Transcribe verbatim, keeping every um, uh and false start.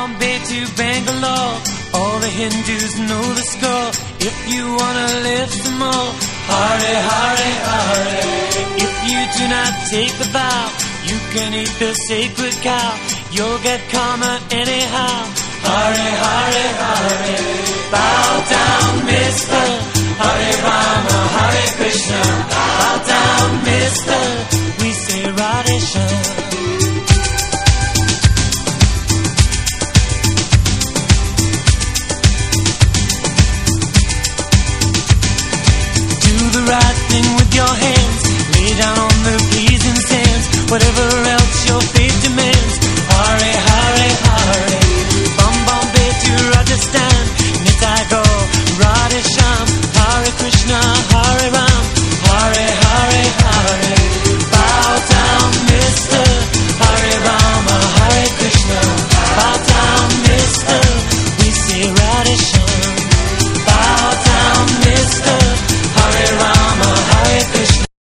Bombay to Bangalore, all the Hindus know the score. If you wanna live some more, Hare Hare Hare. If you do not take the vow, you can eat the sacred cow. You'll get karma anyhow. Hare Hare Hare. Bow down, mister. Hare Rama, Hare Krishna. Bow down, mister. We say Radhe Shyam. Do the right thing with your hands. Lay down on the pleasing sands. Whatever